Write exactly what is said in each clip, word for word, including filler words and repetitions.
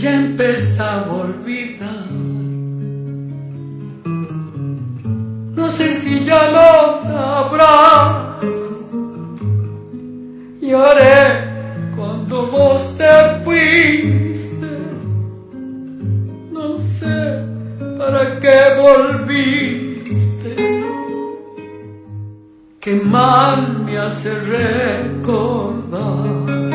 ya empezaba a olvidar. No sé si ya lo sabrás. Lloré cuando vos te fuiste. No sé para qué volviste. Qué mal me hace recordar.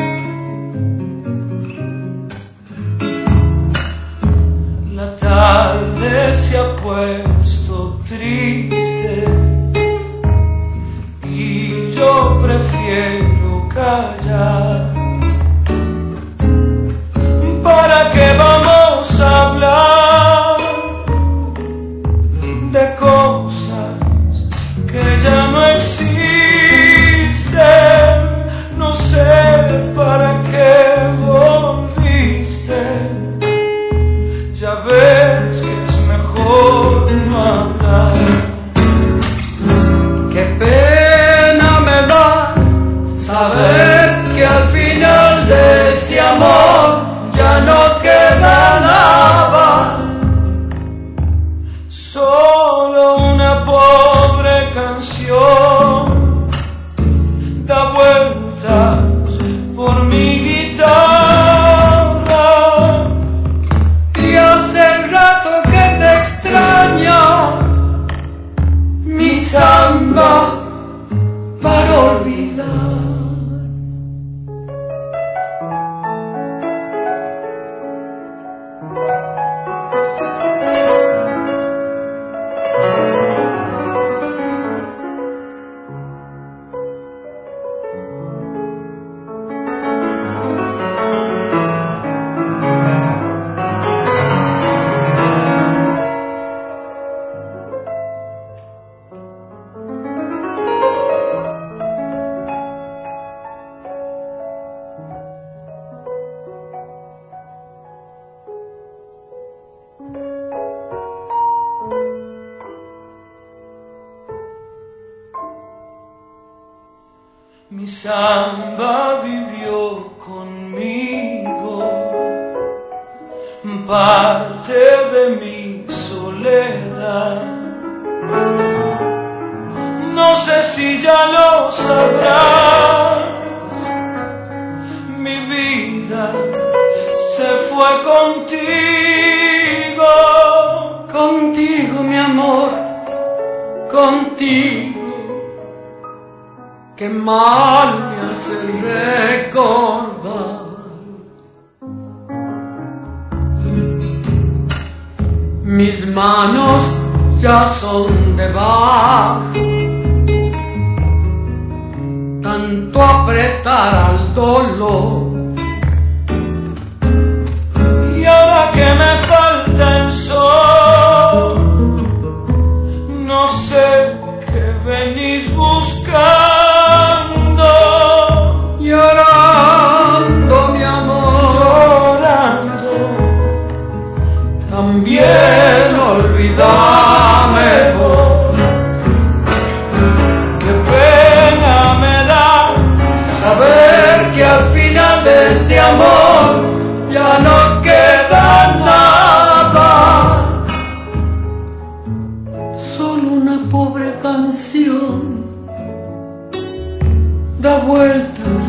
La tarde se ha puesto triste y yo prefiero callar. ¿Para qué vamos a hablar de cosas que ya no existen? No sé para qué volviste. Ya ves que es mejor no hablar. Qué pena me da saber que al final de ese amor ya no queda nada. Solo una pobre canción da vueltas por mi guitarra. Y hace rato que te extraña mi samba para olvidar. Mi samba vivió conmigo, parte de mi soledad. No sé si ya lo sabrás, mi vida se fue contigo. Contigo, mi amor, contigo. Qué mal me hace recordar. Mis manos ya son de barro, tanto apretar al dolor. Y ahora que me falta el sol, no sé qué venís buscando. Llorando, mi amor, Llorando, también olvídame vos. qué pena me da Saber que al final de este amor ya no queda nada. Solo una pobre canción da vueltas